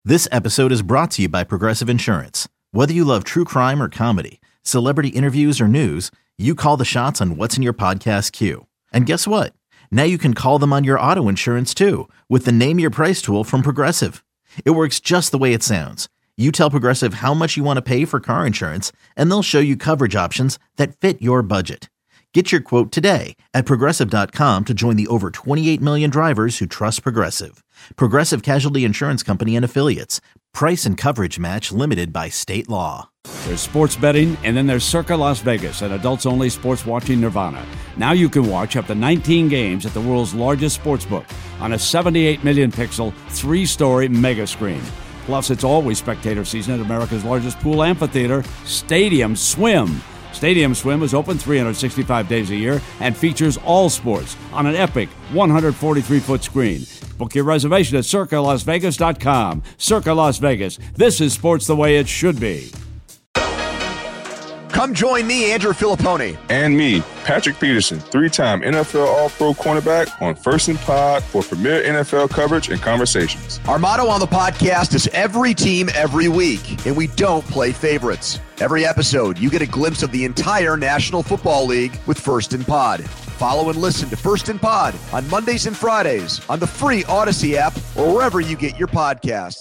This episode is brought to you by Progressive Insurance. Whether you love true crime or comedy, celebrity interviews or news, you call the shots on what's in your podcast queue. And guess what? Now you can call them on your auto insurance too with the Name Your Price tool from Progressive. It works just the way it sounds. You tell Progressive how much you want to pay for car insurance, and they'll show you coverage options that fit your budget. Get your quote today at Progressive.com to join the over 28 million drivers who trust Progressive. Progressive Casualty Insurance Company and Affiliates. Price and coverage match limited by state law. There's sports betting, and then there's Circa Las Vegas, an adults-only sports watching nirvana. Now you can watch up to 19 games at the world's largest sportsbook on a 78 million pixel, 3-story mega screen. Plus, it's always spectator season at America's largest pool amphitheater, Stadium Swim. Stadium Swim is open 365 days a year and features all sports on an epic 143-foot screen. Book your reservation at CircaLasVegas.com. Circa Las Vegas. This is sports the way it should be. Come join me, Andrew Filipponi. And me, Patrick Peterson, 3-time NFL All-Pro cornerback on First and Pod for premier NFL coverage and conversations. Our motto on the podcast is every team, every week, and we don't play favorites. Every episode, you get a glimpse of the entire National Football League with First and Pod. Follow and listen to First and Pod on Mondays and Fridays on the free Odyssey app or wherever you get your podcasts.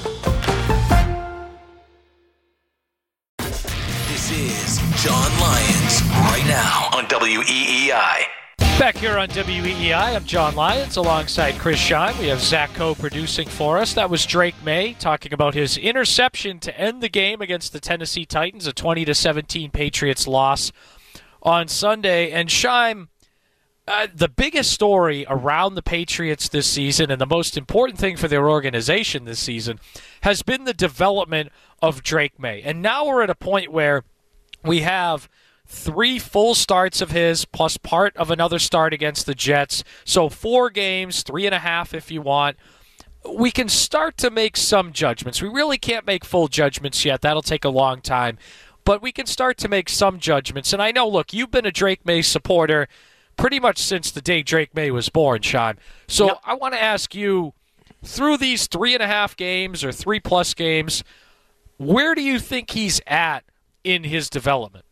This is John Lyons right now on WEEI. Back here on WEEI, I'm John Lyons alongside Chris Scheim. We have Zach Coe producing for us. That was Drake May talking about his interception to end the game against the Tennessee Titans, a 20-17 Patriots loss on Sunday. And Scheim, the biggest story around the Patriots this season and the most important thing for their organization this season has been the development of Drake May. And now we're at a point where we have 3 full starts of his plus part of another start against the Jets. So 4 games, 3.5 if you want. We can start to make some judgments. We really can't make full judgments yet. That'll take a long time. But we can start to make some judgments. And I know, look, you've been a Drake May supporter pretty much since the day Drake May was born, Sean. So yep. I want to ask you, through these 3.5 games or 3+ games, where do you think he's at in his development?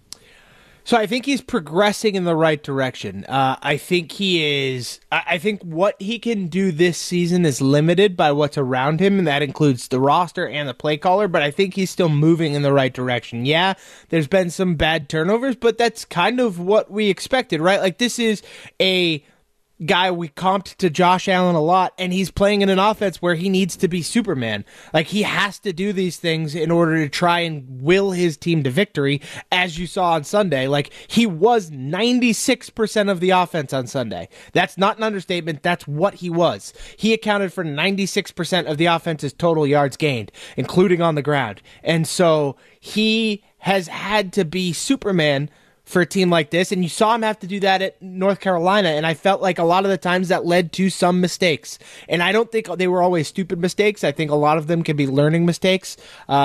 So I think he's progressing in the right direction. I think he is. I think what he can do this season is limited by what's around him, and that includes the roster and the play caller, but I think he's still moving in the right direction. Yeah, there's been some bad turnovers, but that's kind of what we expected, right? Like, this is a guy we comped to Josh Allen a lot, and he's playing in an offense where he needs to be Superman. Like, he has to do these things in order to try and will his team to victory, as you saw on Sunday. Like, he was 96% of the offense on Sunday. That's not an understatement. That's what he was. He accounted for 96% of the offense's total yards gained, including on the ground. And so he has had to be Superman for a team like this, and you saw him have to do that at North Carolina, and I felt like a lot of the times that led to some mistakes. And I don't think they were always stupid mistakes. I think a lot of them can be learning mistakes.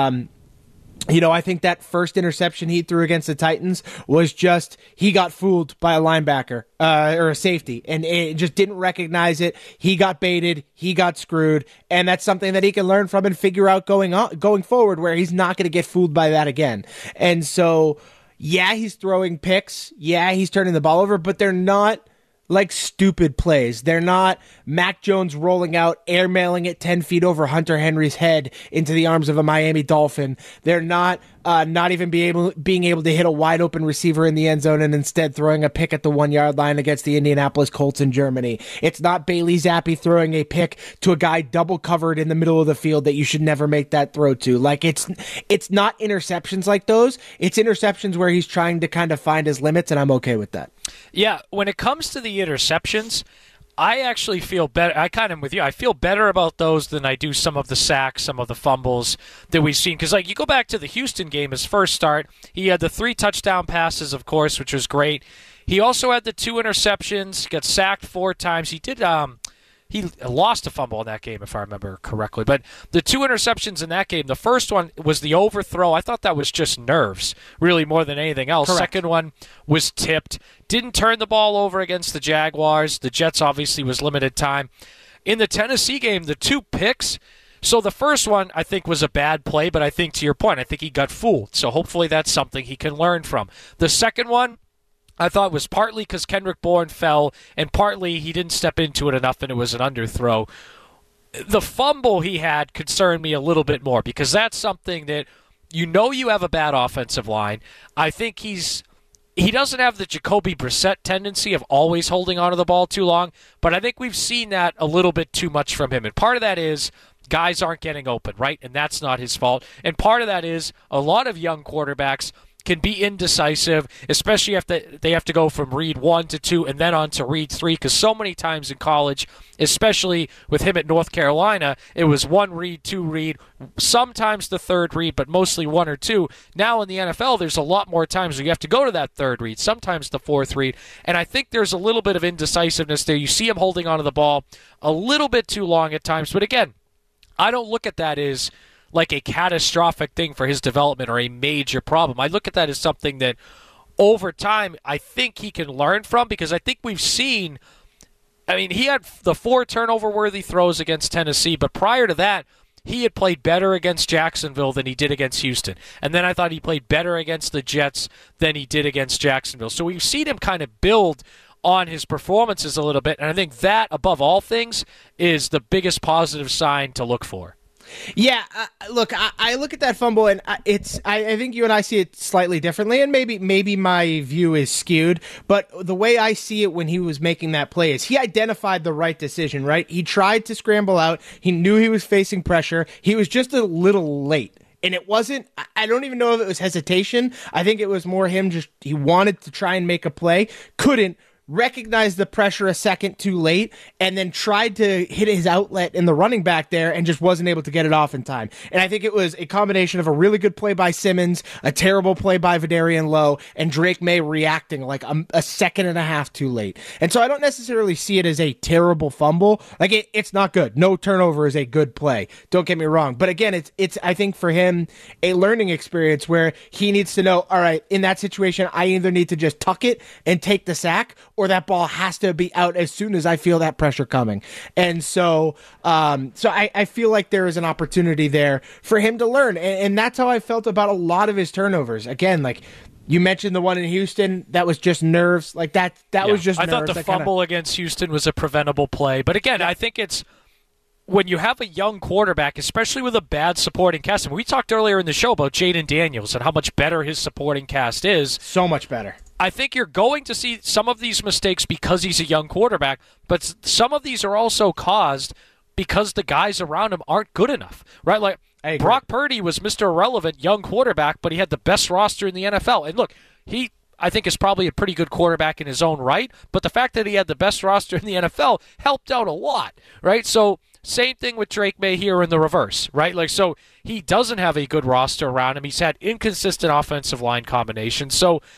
I think that first interception he threw against the Titans was just, he got fooled by a linebacker or a safety, and it just didn't recognize it. He got baited, he got screwed, and that's something that he can learn from and figure out going forward, where he's not going to get fooled by that again. And so, yeah, he's throwing picks. Yeah, he's turning the ball over, but they're not like stupid plays. They're not Mac Jones rolling out, airmailing it 10 feet over Hunter Henry's head into the arms of a Miami Dolphin. They're not even being able to hit a wide open receiver in the end zone and instead throwing a pick at the 1-yard line against the Indianapolis Colts in Germany. It's not Bailey Zappi throwing a pick to a guy double covered in the middle of the field that you should never make that throw to. Like, it's not interceptions like those. It's interceptions where he's trying to kind of find his limits, and I'm okay with that. Yeah, when it comes to the interceptions, I actually feel better. I kind of am with you. I feel better about those than I do some of the sacks, some of the fumbles that we've seen. Because, like, you go back to the Houston game, his first start, he had the 3 touchdown passes, of course, which was great. He also had the 2 interceptions, got sacked 4 times. He did He lost a fumble in that game, if I remember correctly. But the 2 interceptions in that game, the first one was the overthrow. I thought that was just nerves, really, more than anything else. Correct. Second one was tipped. Didn't turn the ball over against the Jaguars. The Jets obviously was limited time. In the Tennessee game, the 2 picks, So the first one, I think, was a bad play, but I think, to your point, I think he got fooled. So hopefully that's something he can learn from. The second one, I thought was partly because Kendrick Bourne fell, and partly he didn't step into it enough and it was an underthrow. The fumble he had concerned me a little bit more, because that's something that you have a bad offensive line. I think he doesn't have the Jacoby Brissett tendency of always holding onto the ball too long, but I think we've seen that a little bit too much from him. And part of that is guys aren't getting open, right? And that's not his fault. And part of that is a lot of young quarterbacks can be indecisive, especially if they have to go from read 1 to 2 and then on to read 3, because so many times in college, especially with him at North Carolina, it was 1 read, 2 read, sometimes the 3rd read, but mostly 1 or 2. Now in the NFL, there's a lot more times where you have to go to that 3rd read, sometimes the 4th read, and I think there's a little bit of indecisiveness there. You see him holding onto the ball a little bit too long at times, but again, I don't look at that as like a catastrophic thing for his development or a major problem. I look at that as something that over time I think he can learn from, because I think we've seen, he had the 4 turnover-worthy throws against Tennessee, but prior to that, he had played better against Jacksonville than he did against Houston. And then I thought he played better against the Jets than he did against Jacksonville. So we've seen him kind of build on his performances a little bit, and I think that, above all things, is the biggest positive sign to look for. Yeah, look, I look at that fumble, and I think you and I see it slightly differently, and maybe my view is skewed, but the way I see it when he was making that play is he identified the right decision, right? He tried to scramble out. He knew he was facing pressure. He was just a little late. And it wasn't, I don't even know if it was hesitation. I think it was more him he wanted to try and make a play, couldn't, recognized the pressure a second too late, and then tried to hit his outlet in the running back there and just wasn't able to get it off in time. And I think it was a combination of a really good play by Simmons, a terrible play by Vidarian Lowe, and Drake May reacting like a second and a half too late. And so I don't necessarily see it as a terrible fumble. Like it's not good. No turnover is a good play. Don't get me wrong. But again, it's I think for him a learning experience where he needs to know, all right, in that situation, I either need to just tuck it and take the sack, or that ball has to be out as soon as I feel that pressure coming. And so I feel like there is an opportunity there for him to learn. And that's how I felt about a lot of his turnovers. Again, like you mentioned the one in Houston, that was just nerves. Like that was just nerves. I thought the fumble against Houston was a preventable play. But again, I think it's when you have a young quarterback, especially with a bad supporting cast. And we talked earlier in the show about Jaden Daniels and how much better his supporting cast is. So much better. I think you're going to see some of these mistakes because he's a young quarterback, but some of these are also caused because the guys around him aren't good enough, right? Like Brock Purdy was Mr. Irrelevant young quarterback, but he had the best roster in the NFL. And look, I think is probably a pretty good quarterback in his own right, but the fact that he had the best roster in the NFL helped out a lot, right? So same thing with Drake May here in the reverse, right? Like, so he doesn't have a good roster around him. He's had inconsistent offensive line combinations.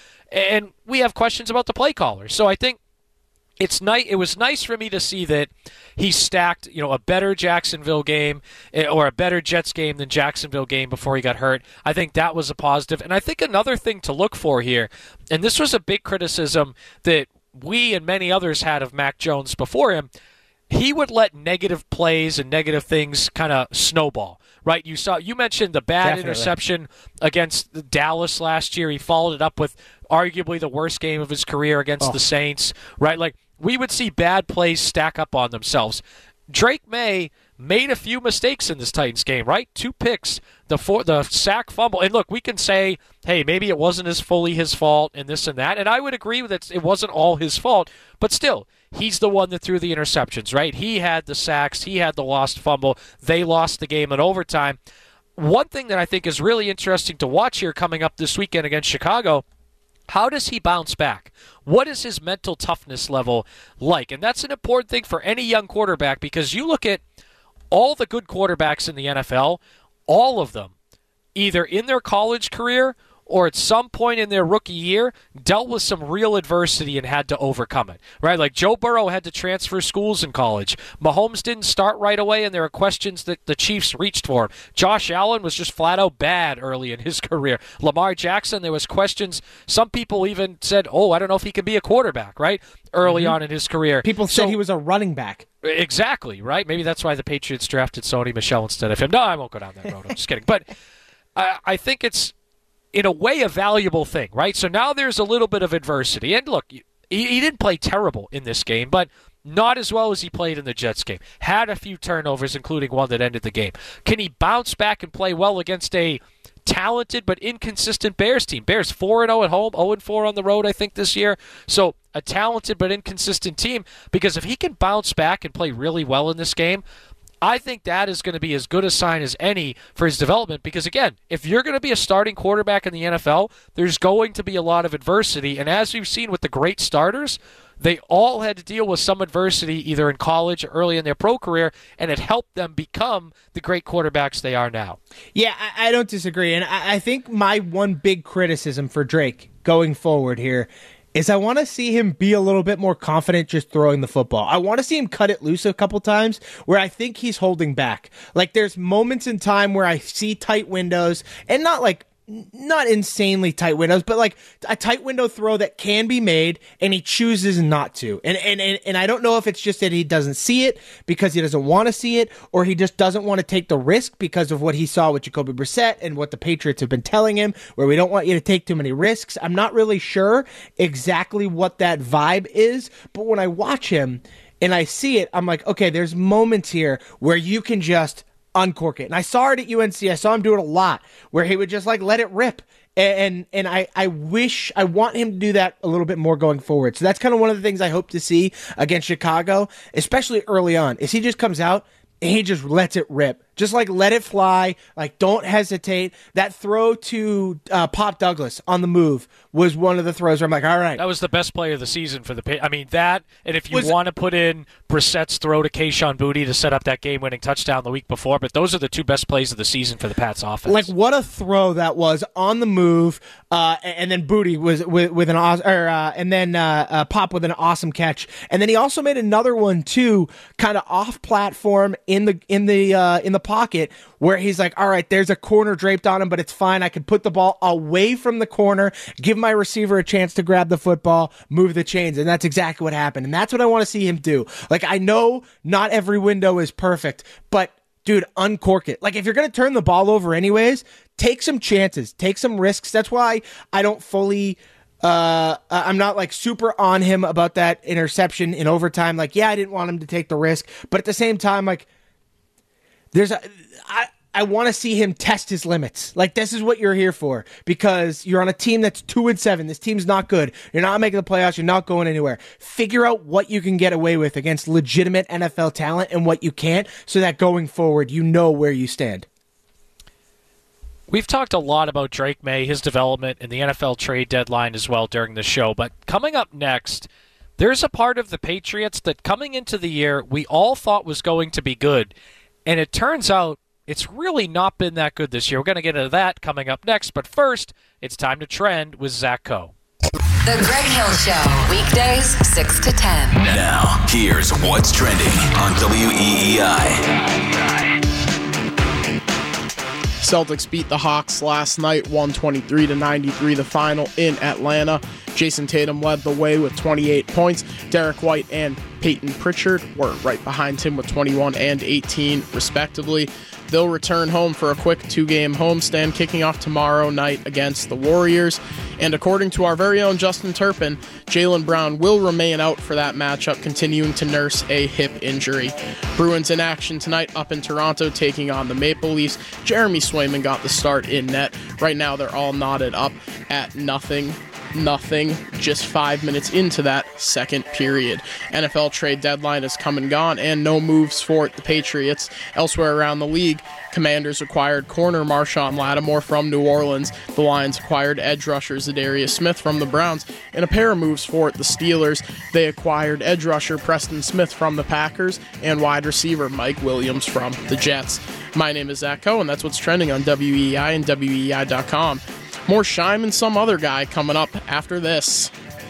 And we have questions about the play caller. So I think it's nice. It was nice for me to see that he stacked, a better Jacksonville game or a better Jets game than Jacksonville game before he got hurt. I think that was a positive. And I think another thing to look for here, and this was a big criticism that we and many others had of Mac Jones before him, he would let negative plays and negative things kind of snowball. Right, you mentioned the bad interception against Dallas last year. He followed it up with arguably the worst game of his career against the Saints. Right, like we would see bad plays stack up on themselves. Drake May made a few mistakes in this Titans game. Right, 2 picks, the sack fumble, and look, we can say, hey, maybe it wasn't fully his fault and this and that, and I would agree that it wasn't all his fault, but still. He's the one that threw the interceptions, right? He had the sacks. He had the lost fumble. They lost the game in overtime. One thing that I think is really interesting to watch here coming up this weekend against Chicago, how does he bounce back? What is his mental toughness level like? And that's an important thing for any young quarterback, because you look at all the good quarterbacks in the NFL, all of them, either in their college career or at some point in their rookie year dealt with some real adversity and had to overcome it, right? Like Joe Burrow had to transfer schools in college. Mahomes didn't start right away, and there are questions that the Chiefs reached for him. Josh Allen was just flat out bad early in his career. Lamar Jackson, there was questions. Some people even said, I don't know if he can be a quarterback, right? Early on in his career. People said he was a running back. Exactly, right? Maybe that's why the Patriots drafted Sony Michel instead of him. No, I won't go down that road. I'm just kidding. But I think it's, in a way, a valuable thing, right? So now there's a little bit of adversity. And look, he didn't play terrible in this game, but not as well as he played in the Jets game. Had a few turnovers, including one that ended the game. Can he bounce back and play well against a talented but inconsistent Bears team? Bears 4-0 at home, 0-4 on the road, I think, this year. So a talented but inconsistent team, because if he can bounce back and play really well in this game, I think that is going to be as good a sign as any for his development, because, again, if you're going to be a starting quarterback in the NFL, there's going to be a lot of adversity. And as we've seen with the great starters, they all had to deal with some adversity either in college or early in their pro career, and it helped them become the great quarterbacks they are now. Yeah, I don't disagree. And I think my one big criticism for Drake going forward here is I want to see him be a little bit more confident just throwing the football. I want to see him cut it loose a couple times where I think he's holding back. Like, there's moments in time where I see tight windows, and not insanely tight windows, but like a tight window throw that can be made, and he chooses not to. And I don't know if it's just that he doesn't see it because he doesn't want to see it, or he just doesn't want to take the risk because of what he saw with Jacoby Brissett and what the Patriots have been telling him, where we don't want you to take too many risks. I'm not really sure exactly what that vibe is, but when I watch him and I see it, I'm like, okay, there's moments here where you can just uncork it. And I saw it at UNC. I saw him do it a lot where he would just like let it rip. And I want him to do that a little bit more going forward. So that's kind of one of the things I hope to see against Chicago, especially early on, is he just comes out and he just lets it rip. Just like let it fly, like don't hesitate. That throw to Pop Douglas on the move was one of the throws where I'm like, all right. That was the best play of the season for the. I mean, that, and if you want to put in Brissett's throw to Kayshon Boutte to set up that game-winning touchdown the week before, but those are the two best plays of the season for the Pats offense. Like, what a throw that was on the move, and then Boutte was with an awesome, and then Pop with an awesome catch, and then he also made another one too, kind of off platform in the pocket, where he's like, all right, there's a corner draped on him, but it's fine. I can put the ball away from the corner, give my receiver a chance to grab the football, move the chains. And that's exactly what happened. And that's what I want to see him do. Like, I know not every window is perfect, but dude, uncork it. Like, if you're going to turn the ball over anyways, take some chances, take some risks. That's why I don't fully, I'm not like super on him about that interception in overtime. Like, yeah, I didn't want him to take the risk, but at the same time, like, I want to see him test his limits. Like, this is what you're here for, because you're on a team that's 2-7. This team's not good. You're not making the playoffs. You're not going anywhere. Figure out what you can get away with against legitimate NFL talent and what you can't, so that going forward, you know where you stand. We've talked a lot about Drake May, his development, and the NFL trade deadline as well during the show. But coming up next, there's a part of the Patriots that coming into the year we all thought was going to be good. And it turns out it's really not been that good this year. We're going to get into that coming up next. But first, it's time to trend with Zach Coe. The Greg Hill Show, weekdays 6 to 10. Now, here's what's trending on WEEI. Celtics beat the Hawks last night, 123-93, the final in Atlanta. Jason Tatum led the way with 28 points. Derek White and Peyton Pritchard were right behind him with 21 and 18, respectively. They'll return home for a quick 2-game homestand, kicking off tomorrow night against the Warriors. And according to our very own Justin Turpin, Jaylen Brown will remain out for that matchup, continuing to nurse a hip injury. Bruins in action tonight up in Toronto, taking on the Maple Leafs. Jeremy Swayman got the start in net. Right now they're all knotted up at nothing, just 5 minutes into that second period. NFL trade deadline has come and gone, and no moves for the Patriots. Elsewhere around the league, Commanders acquired corner Marshawn Lattimore from New Orleans. The Lions acquired edge rusher Zadarius Smith from the Browns. In a pair of moves for the Steelers, they acquired edge rusher Preston Smith from the Packers and wide receiver Mike Williams from the Jets. My name is Zach Coe, and that's what's trending on WEEI and WEEI.com. More Scheim and some other guy coming up after this.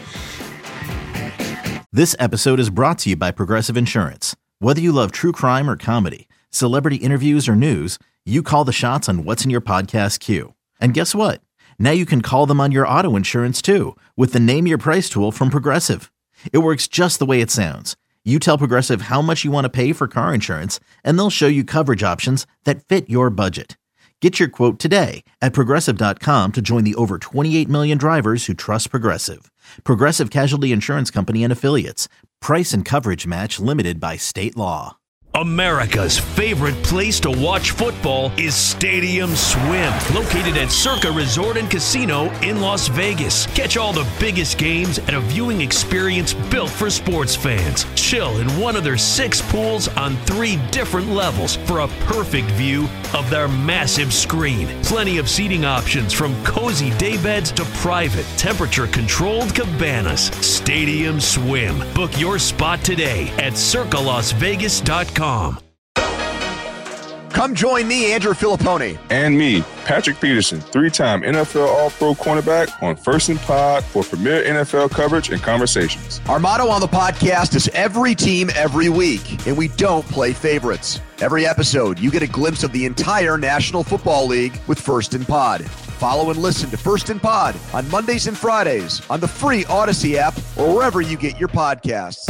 This episode is brought to you by Progressive Insurance. Whether you love true crime or comedy, celebrity interviews or news, you call the shots on what's in your podcast queue. And guess what? Now you can call them on your auto insurance too with the Name Your Price tool from Progressive. It works just the way it sounds. You tell Progressive how much you want to pay for car insurance, and they'll show you coverage options that fit your budget. Get your quote today at Progressive.com to join the over 28 million drivers who trust Progressive. Progressive Casualty Insurance Company and Affiliates. Price and coverage match limited by state law. America's favorite place to watch football is Stadium Swim, located at Circa Resort and Casino in Las Vegas. Catch all the biggest games at a viewing experience built for sports fans. Chill in one of their 6 pools on 3 different levels for a perfect view of their massive screen. Plenty of seating options from cozy daybeds to private, temperature-controlled cabanas. Stadium Swim. Book your spot today at circalasvegas.com. Come join me, Andrew Filippone. And me, Patrick Peterson, 3-time NFL All-Pro cornerback on First and Pod for premier NFL coverage and conversations. Our motto on the podcast is every team, every week, and we don't play favorites. Every episode, you get a glimpse of the entire National Football League with First and Pod. Follow and listen to First and Pod on Mondays and Fridays on the free Odyssey app or wherever you get your podcasts.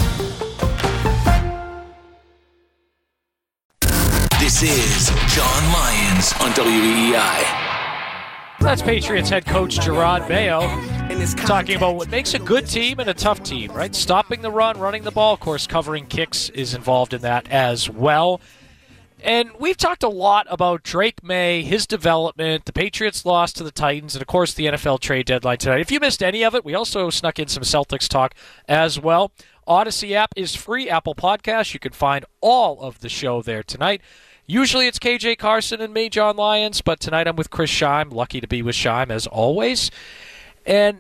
This is John Lyons on WEEI. That's Patriots head coach Jerod Mayo talking about what makes a good team and a tough team, right? Stopping the run, running the ball. Of course, covering kicks is involved in that as well. And we've talked a lot about Drake May, his development, the Patriots loss to the Titans, and, of course, the NFL trade deadline tonight. If you missed any of it, we also snuck in some Celtics talk as well. Odyssey app is free, Apple Podcasts. You can find all of the show there tonight. Usually it's KJ Carson and me, John Lyons, but tonight I'm with Chris Scheim. Lucky to be with Scheim, as always. And,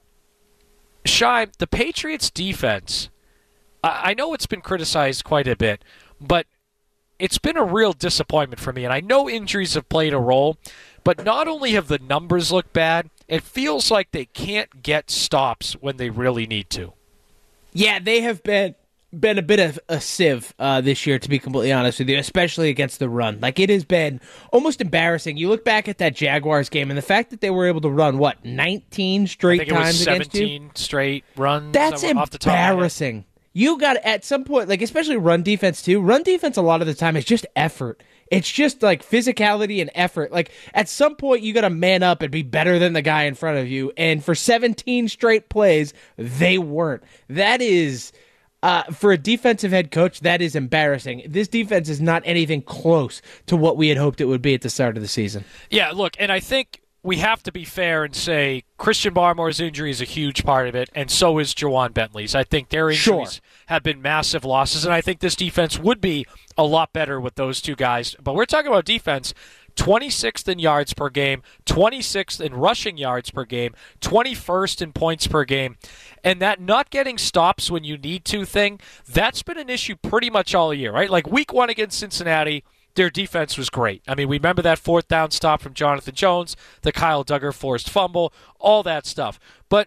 Scheim, the Patriots' defense, I know it's been criticized quite a bit, but it's been a real disappointment for me. And I know injuries have played a role, but not only have the numbers looked bad, it feels like they can't get stops when they really need to. Yeah, they have been a bit of a sieve this year, to be completely honest with you, especially against the run. Like, it has been almost embarrassing. You look back at that Jaguars game, and the fact that they were able to run, 19 straight times against you? 17 straight runs. That's off the top of my head. embarrassing. You got to, at some point, like, especially run defense, too. Run defense, a lot of the time, is just effort. It's just, like, physicality and effort. Like, at some point, you got to man up and be better than the guy in front of you. And for 17 straight plays, they weren't. That is... for a defensive head coach, that is embarrassing. This defense is not anything close to what we had hoped it would be at the start of the season. Yeah, look, and I think we have to be fair and say Christian Barmore's injury is a huge part of it, and so is Jawan Bentley's. I think their injuries have been massive losses, and I think this defense would be a lot better with those two guys. But we're talking about defense. 26th in yards per game, 26th in rushing yards per game, 21st in points per game. And that not getting stops when you need to thing, that's been an issue pretty much all year, right? Like week 1 against Cincinnati, their defense was great. I mean, we remember that 4th down stop from Jonathan Jones, the Kyle Duggar forced fumble, all that stuff. But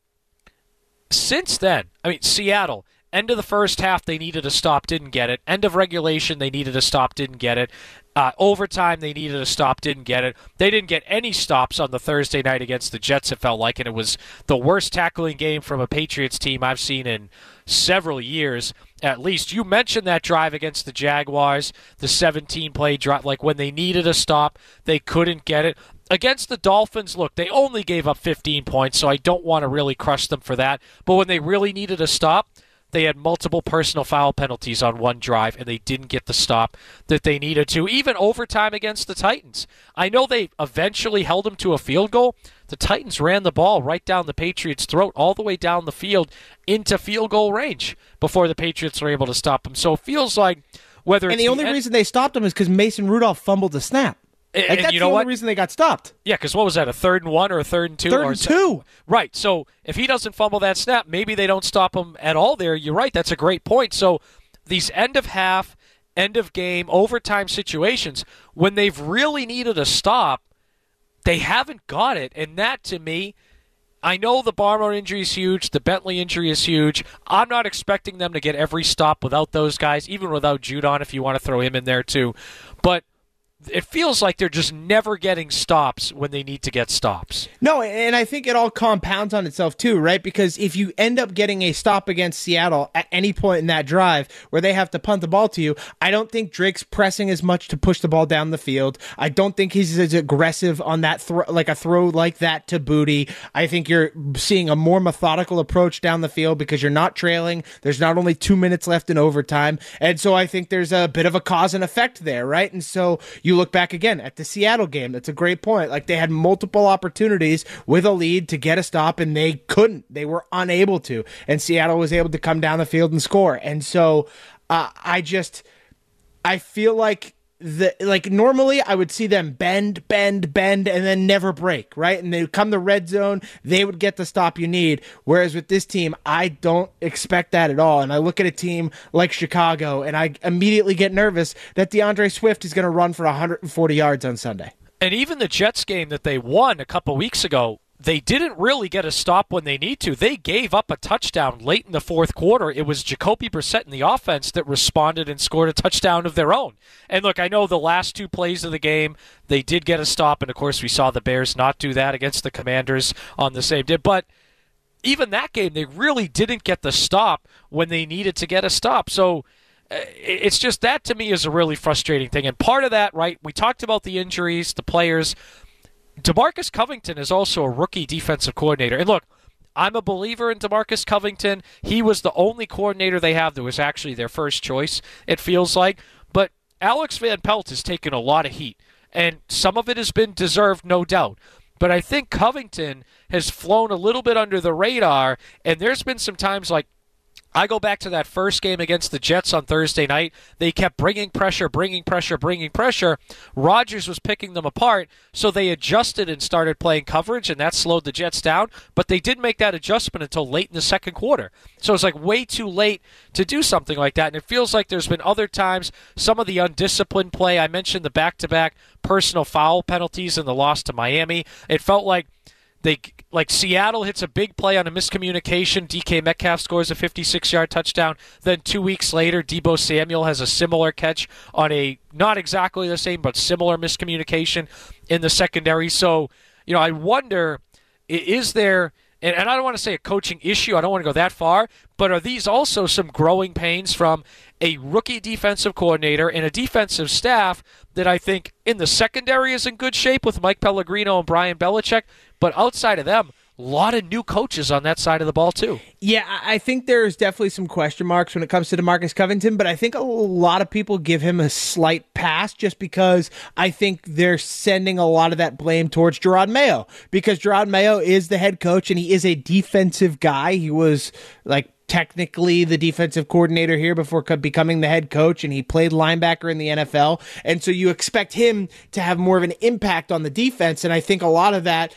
since then, I mean, Seattle, end of the first half, they needed a stop, didn't get it. End of regulation, they needed a stop, didn't get it. Overtime, they needed a stop, didn't get it. They didn't get any stops on the Thursday night against the Jets, it felt like, and it was the worst tackling game from a Patriots team I've seen in several years, at least. You mentioned that drive against the Jaguars, the 17-play drive. Like, when they needed a stop, they couldn't get it. Against the Dolphins, look, they only gave up 15 points, so I don't want to really crush them for that. But when they really needed a stop, they had multiple personal foul penalties on one drive, and they didn't get the stop that they needed to. Even overtime against the Titans. I know they eventually held them to a field goal. The Titans ran the ball right down the Patriots' throat, all the way down the field into field goal range before the Patriots were able to stop them. So it feels like whether and the only reason they stopped them is because Mason Rudolph fumbled the snap. And that's you know the only what? reason they got stopped. Yeah, because what was that, a 3rd and 1 or a 3rd and 2? 3rd and 2. Right, so if he doesn't fumble that snap, maybe they don't stop him at all there. You're right, that's a great point. So these end of half, end of game, overtime situations, when they've really needed a stop, they haven't got it. And that, to me, I know the Barmore injury is huge. The Bentley injury is huge. I'm not expecting them to get every stop without those guys, even without Judon, if you want to throw him in there too. But it feels like they're just never getting stops when they need to get stops. No, and I think it all compounds on itself too, right? Because if you end up getting a stop against Seattle at any point in that drive where they have to punt the ball to you, I don't think Drake's pressing as much to push the ball down the field. I don't think he's as aggressive on that throw like that to Booty. I think you're seeing a more methodical approach down the field because you're not trailing. There's not only 2 minutes left in overtime. And so I think there's a bit of a cause and effect there, right? And so you look back again at the Seattle game. That's a great point. Like, they had multiple opportunities with a lead to get a stop, and they couldn't. They were unable to. And Seattle was able to come down the field and score. And so I feel like normally I would see them bend, and then never break, right? And they come the red zone, they would get the stop you need. Whereas with this team, I don't expect that at all. And I look at a team like Chicago, and I immediately get nervous that DeAndre Swift is going to run for 140 yards on Sunday. And even the Jets game that they won a couple weeks ago, they didn't really get a stop when they need to. They gave up a touchdown late in the fourth quarter. It was Jacoby Brissett in the offense that responded and scored a touchdown of their own. And look, I know the last two plays of the game, they did get a stop, and of course we saw the Bears not do that against the Commanders on the same day. But even that game, they really didn't get the stop when they needed to get a stop. So it's just, that to me is a really frustrating thing. And part of that, right, we talked about the injuries, the players. DeMarcus Covington is also a rookie defensive coordinator. And look, I'm a believer in DeMarcus Covington. He was the only coordinator they have that was actually their first choice, it feels like. But Alex Van Pelt has taken a lot of heat, and some of it has been deserved, no doubt. But I think Covington has flown a little bit under the radar, and there's been some times, like, I go back to that first game against the Jets on Thursday night. They kept bringing pressure. Rodgers was picking them apart, so they adjusted and started playing coverage, and that slowed the Jets down. But they didn't make that adjustment until late in the second quarter. So it's like way too late to do something like that. And it feels like there's been other times, some of the undisciplined play. I mentioned the back-to-back personal foul penalties in the loss to Miami. It felt like Seattle hits a big play on a miscommunication. DK Metcalf scores a 56-yard touchdown. Then 2 weeks later, Deebo Samuel has a similar catch on a not exactly the same but similar miscommunication in the secondary. So, I wonder, is there, and I don't want to say a coaching issue, I don't want to go that far, but are these also some growing pains from a rookie defensive coordinator and a defensive staff that I think in the secondary is in good shape with Mike Pellegrino and Brian Belichick, but outside of them, a lot of new coaches on that side of the ball too. Yeah, I think there's definitely some question marks when it comes to DeMarcus Covington, but I think a lot of people give him a slight pass just because I think they're sending a lot of that blame towards Gerard Mayo, because Gerard Mayo is the head coach and he is a defensive guy. He was technically the defensive coordinator here before becoming the head coach, and he played linebacker in the NFL. And so you expect him to have more of an impact on the defense. And I think a lot of that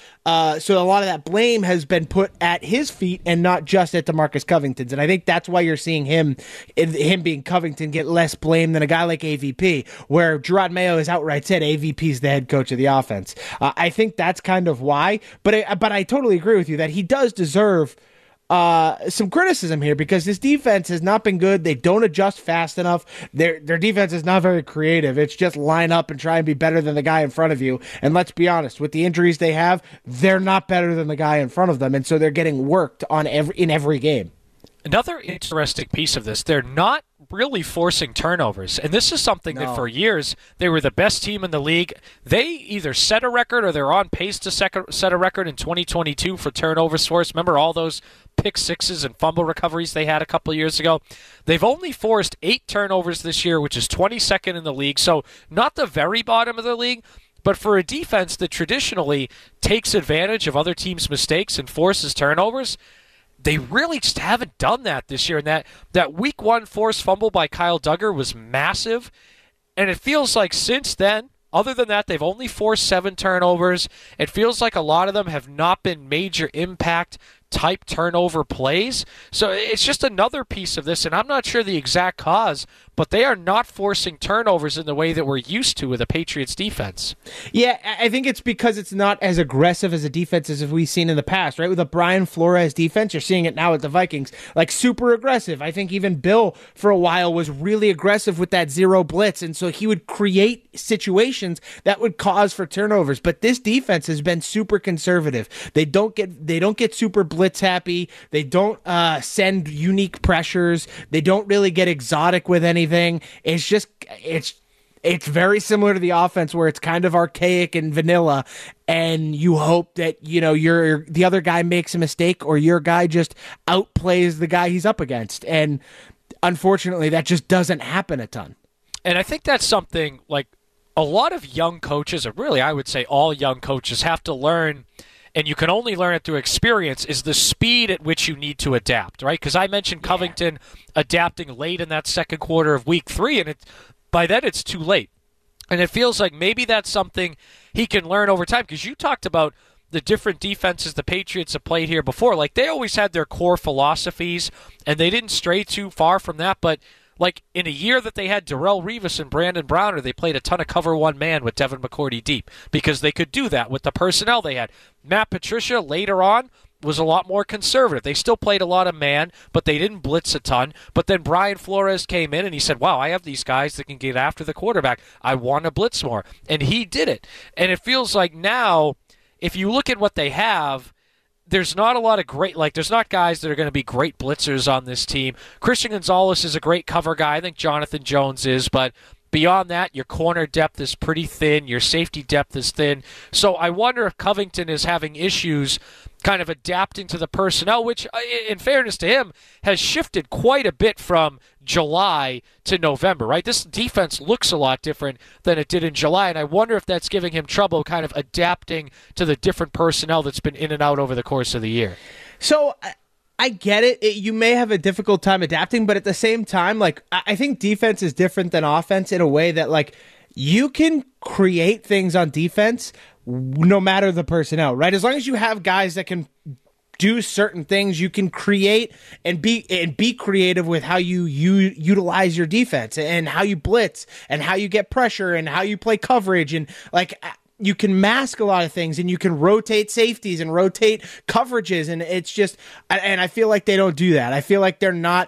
blame has been put at his feet and not just at DeMarcus Covington's. And I think that's why you're seeing him being Covington get less blame than a guy like AVP, where Gerard Mayo has outright said AVP's the head coach of the offense. I think that's kind of why. But I totally agree with you that he does deserve some criticism here, because this defense has not been good. They don't adjust fast enough. Their defense is not very creative. It's just line up and try and be better than the guy in front of you. And let's be honest, with the injuries they have, they're not better than the guy in front of them. And so they're getting worked on in every game. Another interesting piece of this, they're not really forcing turnovers. And this is something that for years, they were the best team in the league. They either set a record or they're on pace to set a record in 2022 for turnovers forced. Remember all those pick sixes and fumble recoveries they had a couple of years ago? They've only forced 8 turnovers this year, which is 22nd in the league. So not the very bottom of the league, but for a defense that traditionally takes advantage of other teams' mistakes and forces turnovers, they really just haven't done that this year. And that week 1 forced fumble by Kyle Duggar was massive. And it feels like since then, other than that, they've only forced 7 turnovers. It feels like a lot of them have not been major impact type turnover plays. So it's just another piece of this, and I'm not sure the exact cause, but they are not forcing turnovers in the way that we're used to with the Patriots defense. Yeah, I think it's because it's not as aggressive as a defense as we've seen in the past, right? With the Brian Flores defense, you're seeing it now with the Vikings, like super aggressive. I think even Bill for a while was really aggressive with that zero blitz, and so he would create situations that would cause for turnovers. But this defense has been super conservative. They don't get super blitz happy. They don't send unique pressures. They don't really get exotic with anything. It's very similar to the offense where it's kind of archaic and vanilla, and you hope that the other guy makes a mistake or your guy just outplays the guy he's up against. And unfortunately, that just doesn't happen a ton. And I think that's something like a lot of young coaches, or really I would say all young coaches, have to learn, and you can only learn it through experience, is the speed at which you need to adapt, right? Because I mentioned Covington adapting late in that second quarter of week 3, and by then it's too late. And it feels like maybe that's something he can learn over time, because you talked about the different defenses the Patriots have played here before. Like, they always had their core philosophies, and they didn't stray too far from that, but like in a year that they had Darrelle Revis and Brandon Browner, they played a ton of cover one man with Devin McCourty deep because they could do that with the personnel they had. Matt Patricia later on was a lot more conservative. They still played a lot of man, but they didn't blitz a ton. But then Brian Flores came in and he said, wow, I have these guys that can get after the quarterback. I want to blitz more. And he did it. And it feels like now, if you look at what they have, there's not a lot of there's not guys that are going to be great blitzers on this team. Christian Gonzalez is a great cover guy. I think Jonathan Jones is, but beyond that, your corner depth is pretty thin. Your safety depth is thin. So I wonder if Covington is having issues kind of adapting to the personnel, which, in fairness to him, has shifted quite a bit from July to November, right? This defense looks a lot different than it did in July, and I wonder if that's giving him trouble kind of adapting to the different personnel that's been in and out over the course of the year. So I get it. You may have a difficult time adapting, but at the same time, like, I think defense is different than offense in a way that, like, you can create things on defense no matter the personnel, right? As long as you have guys that can do certain things, you can create and be creative with how you utilize your defense and how you blitz and how you get pressure and how you play coverage, and like you can mask a lot of things and you can rotate safeties and rotate coverages, and it's just, and I feel like they don't do that. I feel like they're not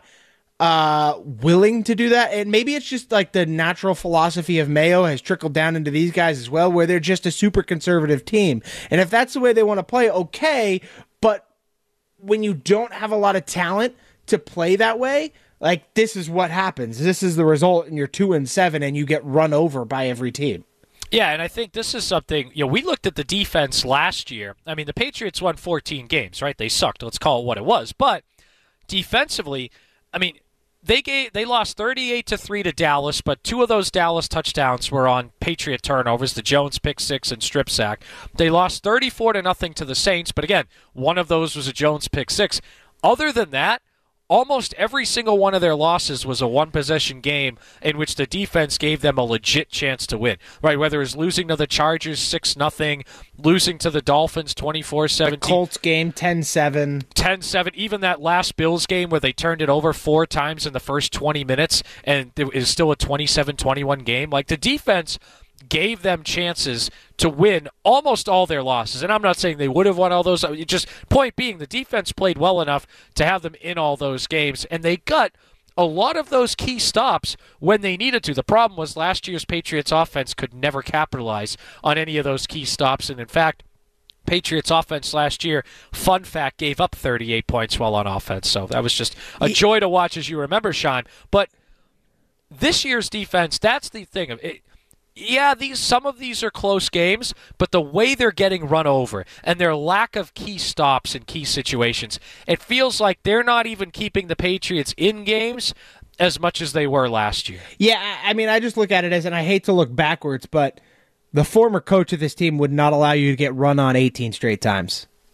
willing to do that, and maybe it's just like the natural philosophy of Mayo has trickled down into these guys as well, where they're just a super conservative team. And if that's the way they want to play, okay, but when you don't have a lot of talent to play that way, like, this is what happens. This is the result, and you're 2-7 and you get run over by every team. Yeah, and I think this is something, we looked at the defense last year. I mean, the Patriots won 14 games, right? They sucked. Let's call it what it was. But defensively, I mean, they lost 38-3 to Dallas, but 2 of those Dallas touchdowns were on Patriot turnovers, the Jones pick six and strip sack. They lost 34-0 to the Saints, but again, one of those was a Jones pick six. Other than that, almost every single one of their losses was a one-possession game in which the defense gave them a legit chance to win, right? Whether it was losing to the Chargers 6-0, losing to the Dolphins 24-17. The Colts game 10-7. 10-7. Even that last Bills game where they turned it over 4 times in the first 20 minutes, and it was still a 27-21 game. Like, the defense gave them chances to win almost all their losses. And I'm not saying they would have won all those. Just point being, the defense played well enough to have them in all those games. And they got a lot of those key stops when they needed to. The problem was last year's Patriots offense could never capitalize on any of those key stops. And in fact, Patriots offense last year, fun fact, gave up 38 points while on offense. So that was just a joy to watch, as you remember, Sean. But this year's defense, that's the thing of it. Yeah, some of these are close games, but the way they're getting run over and their lack of key stops in key situations, it feels like they're not even keeping the Patriots in games as much as they were last year. Yeah, I mean, I just look at it as, and I hate to look backwards, but the former coach of this team would not allow you to get run on 18 straight times.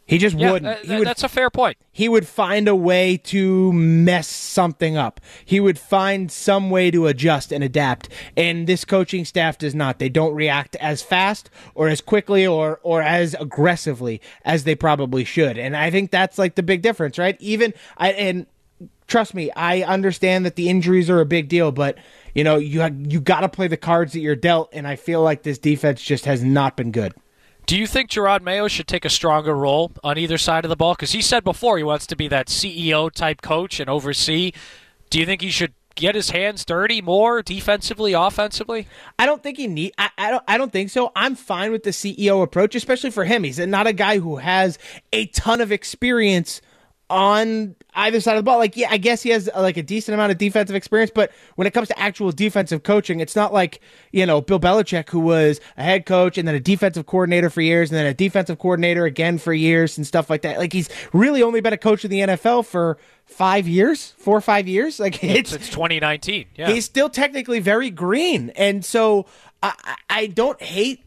He just wouldn't. That's a fair point. He would find a way to mess something up. He would find some way to adjust and adapt. And this coaching staff does not. They don't react as fast or as quickly or as aggressively as they probably should. And I think that's like the big difference, right? And trust me, I understand that the injuries are a big deal, but you got to play the cards that you're dealt. And I feel like this defense just has not been good. Do you think Jerod Mayo should take a stronger role on either side of the ball? Because he said before he wants to be that CEO-type coach and oversee. Do you think he should get his hands dirty more defensively, offensively? I don't think I don't think so. I'm fine with the CEO approach, especially for him. He's not a guy who has a ton of experience on either side of the ball. Like, yeah, I guess he has like a decent amount of defensive experience, but when it comes to actual defensive coaching, it's not like, Bill Belichick, who was a head coach and then a defensive coordinator for years and then a defensive coordinator again for years and stuff like that. Like, he's really only been a coach in the NFL for 4 or 5 years. Like, it's 2019. Yeah. He's still technically very green. And so I don't hate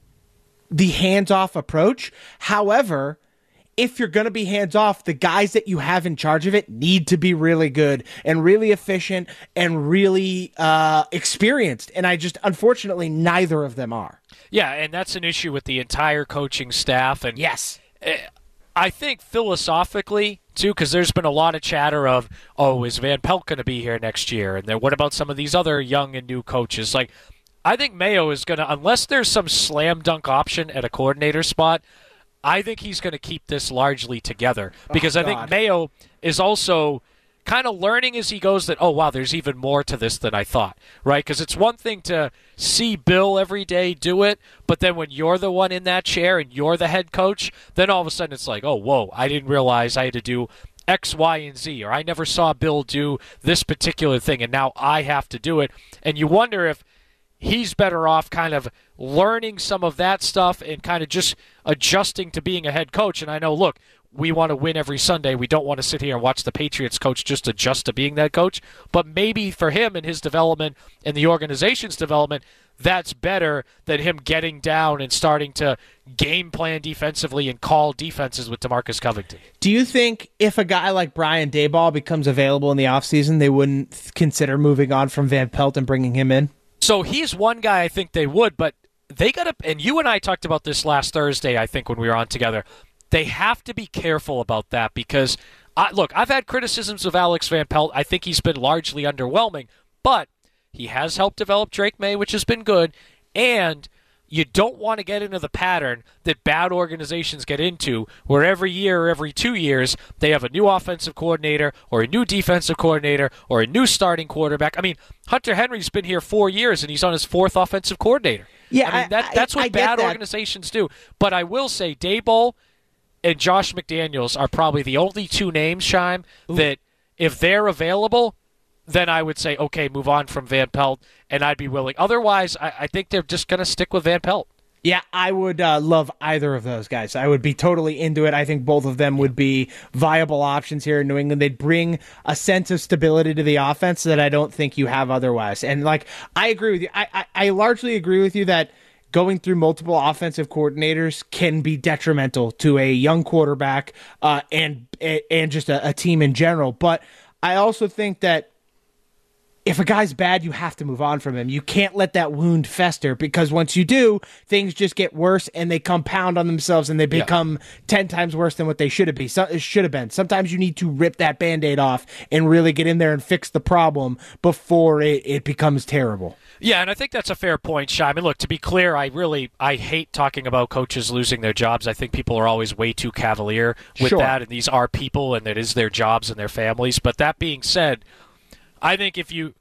the hands-off approach. However, if you're going to be hands-off, the guys that you have in charge of it need to be really good and really efficient and really experienced. And unfortunately, neither of them are. Yeah, and that's an issue with the entire coaching staff. And yes, I think philosophically, too, because there's been a lot of chatter of, is Van Pelt going to be here next year? And then what about some of these other young and new coaches? Like, I think Mayo is going to, unless there's some slam dunk option at a coordinator spot, I think he's going to keep this largely together because I think Mayo is also kind of learning as he goes that, there's even more to this than I thought, right? Because it's one thing to see Bill every day do it, but then when you're the one in that chair and you're the head coach, then all of a sudden it's like, I didn't realize I had to do X, Y, and Z, or I never saw Bill do this particular thing, and now I have to do it. And you wonder if he's better off kind of learning some of that stuff and kind of just adjusting to being a head coach. And I know, look, we want to win every Sunday. We don't want to sit here and watch the Patriots coach just adjust to being that coach. But maybe for him and his development and the organization's development, that's better than him getting down and starting to game plan defensively and call defenses with DeMarcus Covington. Do you think if a guy like Brian Daboll becomes available in the offseason, they wouldn't consider moving on from Van Pelt and bringing him in? So he's one guy I think they would, but they got to, and you and I talked about this last Thursday, I think, when we were on together. They have to be careful about that because, I've had criticisms of Alex Van Pelt. I think he's been largely underwhelming, but he has helped develop Drake May, which has been good, and you don't want to get into the pattern that bad organizations get into where every year or every 2 years they have a new offensive coordinator or a new defensive coordinator or a new starting quarterback. I mean, Hunter Henry's been here 4 years and he's on his fourth offensive coordinator. Yeah, I mean, that's what bad organizations do. But I will say Daboll and Josh McDaniels are probably the only two names, Shime, that if they're available, then I would say, okay, move on from Van Pelt, and I'd be willing. Otherwise, I think they're just going to stick with Van Pelt. Yeah, I would love either of those guys. I would be totally into it. I think both of them would be viable options here in New England. They'd bring a sense of stability to the offense that I don't think you have otherwise. And, I agree with you. I largely agree with you that going through multiple offensive coordinators can be detrimental to a young quarterback and just a team in general. But I also think that if a guy's bad, you have to move on from him. You can't let that wound fester because once you do, things just get worse and they compound on themselves and they become 10 times worse than what they should have been. Sometimes you need to rip that Band-Aid off and really get in there and fix the problem before it becomes terrible. Yeah, and I think that's a fair point, Shai. I mean, look, to be clear, I hate talking about coaches losing their jobs. I think people are always way too cavalier with that, and these are people, and it is their jobs and their families. But that being said, I think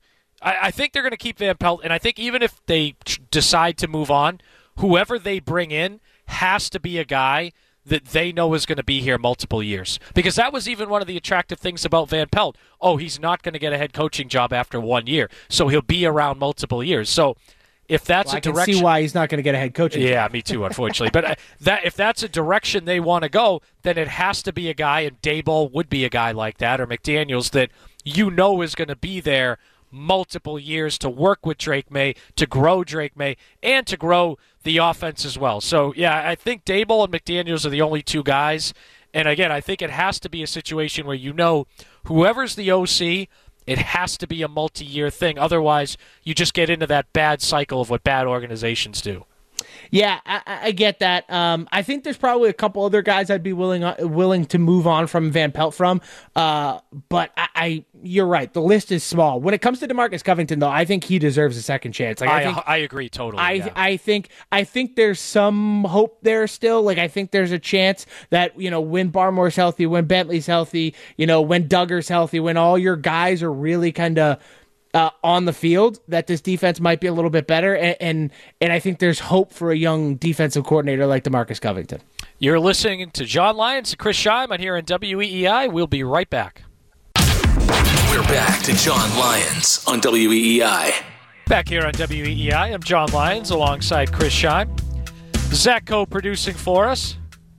I think they're going to keep Van Pelt, and I think even if they decide to move on, whoever they bring in has to be a guy that they know is going to be here multiple years. Because that was even one of the attractive things about Van Pelt. He's not going to get a head coaching job after 1 year, so he'll be around multiple years. So if that's a direction, I can see why he's not going to get a head coaching job. Yeah, me too, unfortunately. But if that's a direction they want to go, then it has to be a guy, and Daboll would be a guy like that, or McDaniels, that you know is going to be there multiple years to work with Drake May, to grow Drake May, and to grow the offense as well. So, yeah, I think Daboll and McDaniels are the only two guys. And, again, I think it has to be a situation where whoever's the OC, it has to be a multi-year thing. Otherwise, you just get into that bad cycle of what bad organizations do. Yeah, I get that. I think there's probably a couple other guys I'd be willing to move on from Van Pelt from. But you're right. The list is small. When it comes to DeMarcus Covington, though, I think he deserves a second chance. I agree totally. I think there's some hope there still. Like, I think there's a chance that, when Barmore's healthy, when Bentley's healthy, when Duggar's healthy, when all your guys are really kind of on the field, that this defense might be a little bit better, and I think there's hope for a young defensive coordinator like DeMarcus Covington. You're listening to John Lyons and Chris Scheim on here on WEEI. We'll be right back. We're back to John Lyons on WEEI. Back here on WEEI, I'm John Lyons alongside Chris Scheim. Zach Coe producing for us.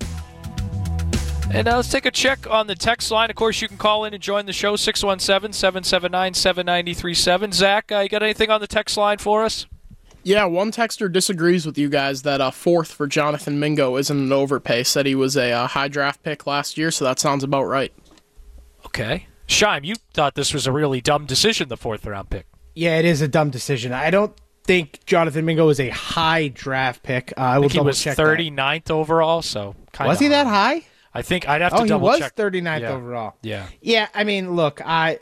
And let's take a check on the text line. Of course, you can call in and join the show, 617-779-7937. Zach, you got anything on the text line for us? Yeah, one texter disagrees with you guys that fourth for Jonathan Mingo isn't an overpay. Said he was a high draft pick last year, so that sounds about right. Okay. Scheim, you thought this was a really dumb decision, the fourth-round pick. Yeah, it is a dumb decision. I don't think Jonathan Mingo is a high draft pick. I think he was 39th overall, so kind of. Was he that high? I think I'd have to double check. He was 39th overall. Yeah. Yeah, I mean, look, I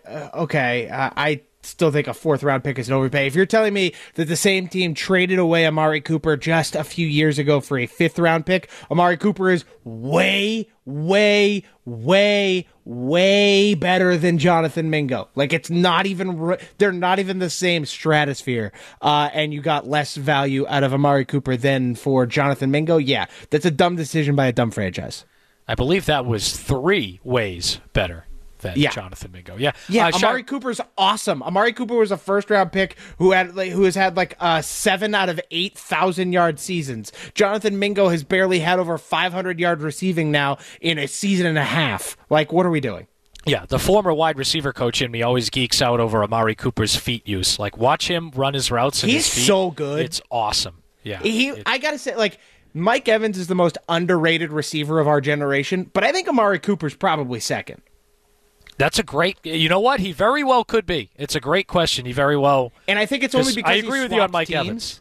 still think a fourth-round pick is an overpay. If you're telling me that the same team traded away Amari Cooper just a few years ago for a fifth-round pick, Amari Cooper is way, way, way, way better than Jonathan Mingo. Like, it's not even, they're not even the same stratosphere, and you got less value out of Amari Cooper than for Jonathan Mingo. Yeah, that's a dumb decision by a dumb franchise. I believe that was 3 ways better than Jonathan Mingo. Yeah, Amari Cooper's awesome. Amari Cooper was a first-round pick who has had 7 out of 8,000-yard seasons. Jonathan Mingo has barely had over 500-yard receiving now in a season and a half. Like, what are we doing? Yeah, the former wide receiver coach in me always geeks out over Amari Cooper's feet use. Like, watch him run his routes and his feet. He's so good. It's awesome. Yeah, I gotta say, Mike Evans is the most underrated receiver of our generation, but I think Amari Cooper's probably second. That's a great... You know what? He very well could be. It's a great question. He very well... And I think it's only because I agree with you on Mike teams. Evans.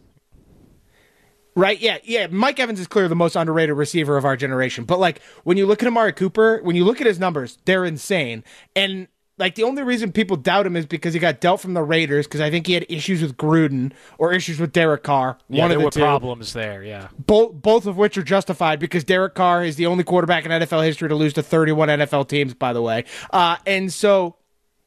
Right, yeah. Mike Evans is clearly the most underrated receiver of our generation. But, when you look at Amari Cooper, when you look at his numbers, they're insane. And... the only reason people doubt him is because he got dealt from the Raiders, because I think he had issues with Gruden or issues with Derek Carr. Yeah, there were two. problems there, yeah. Both of which are justified because Derek Carr is the only quarterback in NFL history to lose to 31 NFL teams, by the way. And so...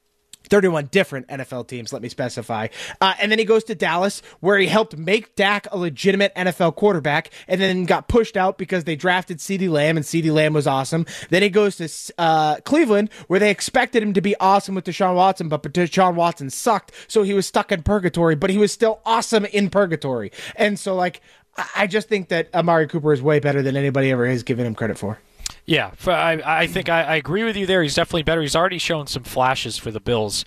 31 different NFL teams, let me specify. And then he goes to Dallas, where he helped make Dak a legitimate NFL quarterback, and then got pushed out because they drafted CeeDee Lamb, and CeeDee Lamb was awesome. Then he goes to Cleveland, where they expected him to be awesome with Deshaun Watson, but Deshaun Watson sucked, so he was stuck in purgatory, but he was still awesome in purgatory. And so, I just think that Amari Cooper is way better than anybody ever has given him credit for. Yeah, I think I agree with you there. He's definitely better. He's already shown some flashes for the Bills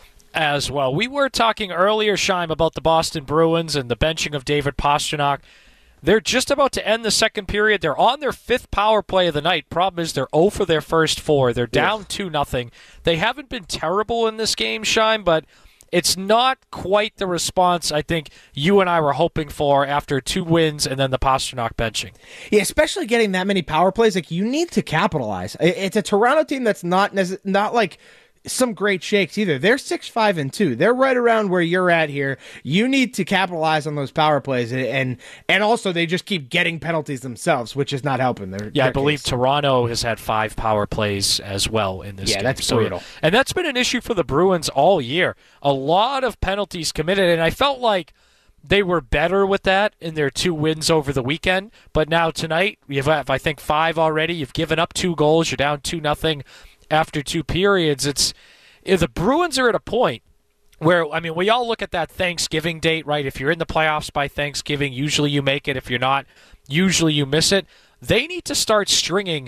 as well. We were talking earlier, Scheim, about the Boston Bruins and the benching of David Pastrnak. They're just about to end the second period. They're on their 5th power play of the night. Problem is they're 0 for their first 4. They're down 2-0. They haven't been terrible in this game, Scheim, but it's not quite the response I think you and I were hoping for after 2 wins and then the Pastrnak benching. Yeah, especially getting that many power plays. You need to capitalize. It's a Toronto team that's not some great shakes either. They're 6-5-2. They're right around where you're at here. You need to capitalize on those power plays, and also they just keep getting penalties themselves, which is not helping their I believe case. Toronto has had 5 power plays as well in this game. Yeah, that's brutal. And that's been an issue for the Bruins all year. A lot of penalties committed, and I felt like they were better with that in their 2 wins over the weekend. But now tonight, you have, I think, 5 already. You've given up 2 goals. You're down 2-0. After 2 periods. The Bruins are at a point where, we all look at that Thanksgiving date, right? If you're in the playoffs by Thanksgiving, usually you make it. If you're not, usually you miss it. They need to start stringing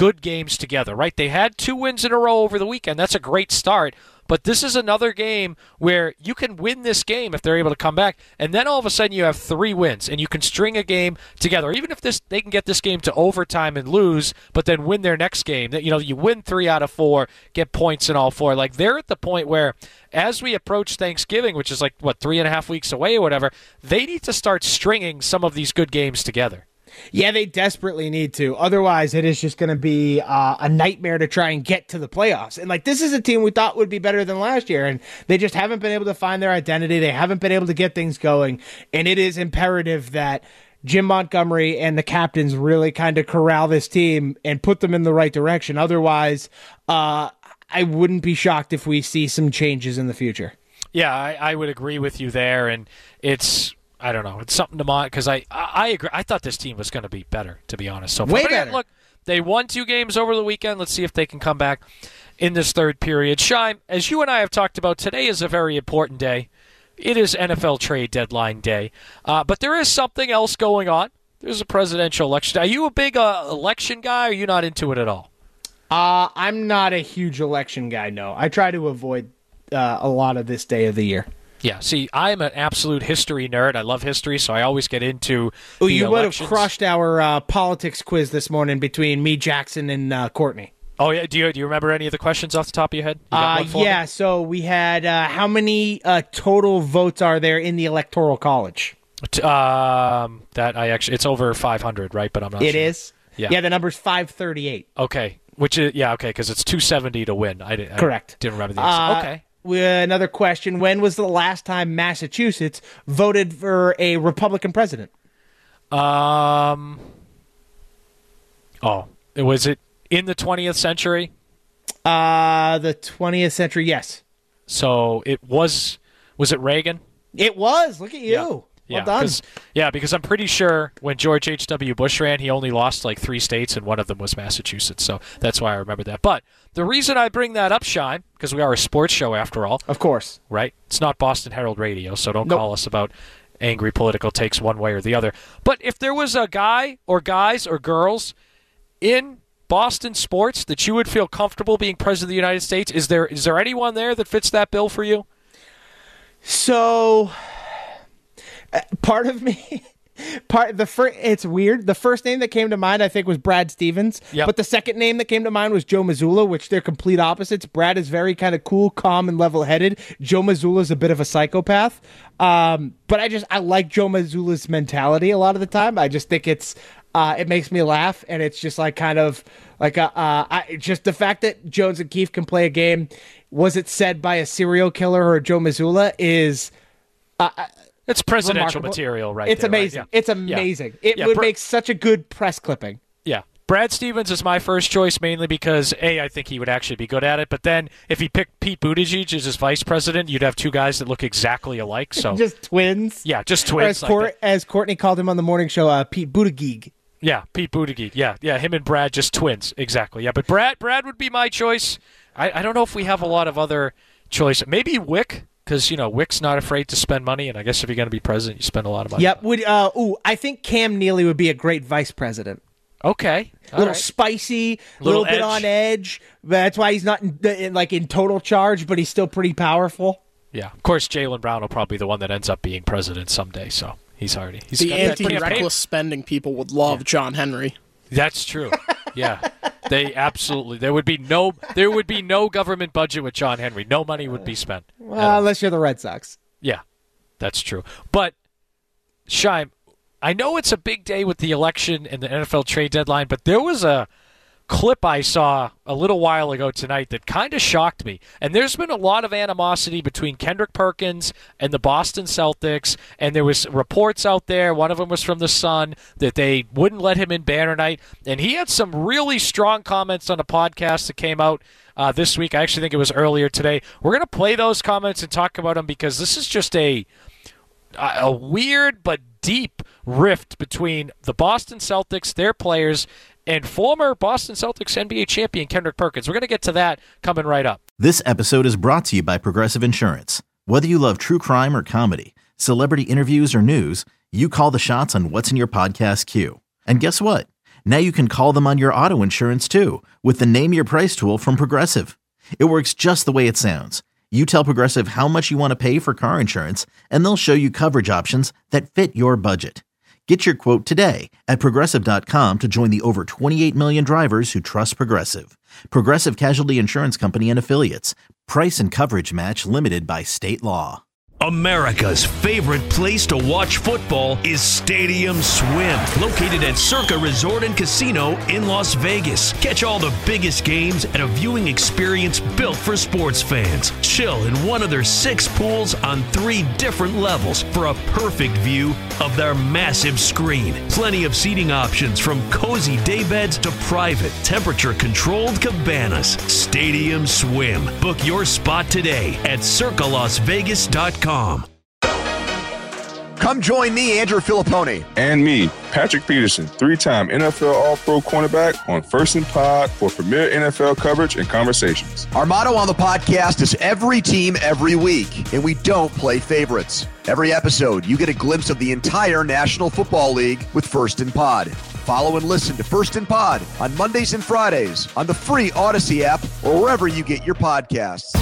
good games together, right? They had 2 wins in a row over the weekend. That's a great start. But this is another game where you can win this game if they're able to come back, and then all of a sudden you have 3 wins, and you can string a game together. Even if they can get this game to overtime and lose, but then win their next game, you win 3 out of 4, get points in all 4. Like, they're at the point where, as we approach Thanksgiving, which is 3.5 weeks away or whatever, they need to start stringing some of these good games together. Yeah, they desperately need to. Otherwise, it is just going to be a nightmare to try and get to the playoffs. And this is a team we thought would be better than last year, and they just haven't been able to find their identity. They haven't been able to get things going, and it is imperative that Jim Montgomery and the captains really kind of corral this team and put them in the right direction. Otherwise, I wouldn't be shocked if we see some changes in the future. Yeah, I would agree with you there, and it's... I don't know. It's something to monitor because I agree. I thought this team was going to be better, to be honest. So way better. Look, they won 2 games over the weekend. Let's see if they can come back in this third period. Shime, as you and I have talked about, today is a very important day. It is NFL trade deadline day. But there is something else going on. There's a presidential election. Are you a big election guy, or are you not into it at all? I'm not a huge election guy, no. I try to avoid a lot of this day of the year. Yeah, see, I'm an absolute history nerd. I love history, so I always get into the elections. Would have crushed our politics quiz this morning between me, Jackson, and Courtney. Oh, yeah. Do you remember any of the questions off the top of your head? Yeah, so we had how many total votes are there in the Electoral College? It's over 500, right? But I'm not sure. It is? Yeah, the number's 538. Okay, because it's 270 to win. Correct. I didn't remember the answer. Okay. Another question. When was the last time Massachusetts voted for a Republican president? Was it in the 20th century? The 20th century, yes. So it was it Reagan? It was. Look at you. Yeah. Well done. Because I'm pretty sure when George H.W. Bush ran, he only lost 3 states, and one of them was Massachusetts. So that's why I remember that. But the reason I bring that up, Shime, because we are a sports show after all. Of course. Right? It's not Boston Herald Radio, so don't call us about angry political takes one way or the other. But if there was a guy or guys or girls in Boston sports that you would feel comfortable being president of the United States, is there anyone there that fits that bill for you? So... part of me, it's weird. The first name that came to mind, I think, was Brad Stevens. Yep. But the second name that came to mind was Joe Mazzulla, which they're complete opposites. Brad is very kind of cool, calm, and level-headed. Joe Mazzulla is a bit of a psychopath. But I like Joe Mazzulla's mentality a lot of the time. I just think it makes me laugh, and it's just just the fact that Jones and Keefe can play a game. Was it said by a serial killer or Joe Mazzulla is... It's presidential material, right? It's amazing. Right? Yeah. It's amazing. It would make such a good press clipping. Yeah. Brad Stevens is my first choice, mainly because, I think he would actually be good at it. But then if he picked Pete Buttigieg as his vice president, you'd have 2 guys that look exactly alike. So just twins? Yeah, just twins. As Courtney called him on the morning show, Pete Buttigieg. Yeah, Pete Buttigieg. Yeah, him and Brad, just twins. Exactly. Yeah, but Brad would be my choice. I don't know if we have a lot of other choices. Maybe Wick. Because, Wick's not afraid to spend money, and I guess if you're going to be president, you spend a lot of money. Yep. I think Cam Neely would be a great vice president. Okay. A little spicy, a little bit on edge. That's why he's not in total charge, but he's still pretty powerful. Yeah. Of course, Jaylen Brown will probably be the one that ends up being president someday, so he's the anti-reckless spending people would love John Henry. That's true. Yeah. They absolutely. There would be no government budget with John Henry. No money would be spent. Well, unless you're the Red Sox. Yeah, that's true. But, Shime, I know it's a big day with the election and the NFL trade deadline, but there was a clip I saw a little while ago tonight that kind of shocked me. And there's been a lot of animosity between Kendrick Perkins and the Boston Celtics, and there was reports out there, one of them was from the Sun, that they wouldn't let him in banner night. And he had some really strong comments on a podcast that came out this week. I actually think it was earlier today. We're going to play those comments and talk about them because this is just a weird but deep rift between the Boston Celtics, their players, and former Boston Celtics NBA champion Kendrick Perkins. We're going to get to that coming right up. This episode is brought to you by Progressive Insurance. Whether you love true crime or comedy, celebrity interviews or news, you call the shots on what's in your podcast queue. And guess what? Now you can call them on your auto insurance too with the Name Your Price tool from Progressive. It works just the way it sounds. You tell Progressive how much you want to pay for car insurance, and they'll show you coverage options that fit your budget. Get your quote today at Progressive.com to join the over 28 million drivers who trust Progressive. Progressive Casualty Insurance Company and Affiliates. Price and coverage match limited by state law. America's favorite place to watch football is Stadium Swim, located at Circa Resort and Casino in Las Vegas. Catch all the biggest games at a viewing experience built for sports fans. Chill in one of their 6 pools on 3 different levels for a perfect view of their massive screen. Plenty of seating options from cozy daybeds to private, temperature-controlled cabanas. Stadium Swim. Book your spot today at circalasvegas.com. Come join me, Andrew Filipponi. And me, Patrick Peterson, 3-time NFL All-Pro cornerback on First and Pod for premier NFL coverage and conversations. Our motto on the podcast is every team, every week, and we don't play favorites. Every episode, you get a glimpse of the entire National Football League with First and Pod. Follow and listen to First and Pod on Mondays and Fridays on the free Odyssey app or wherever you get your podcasts.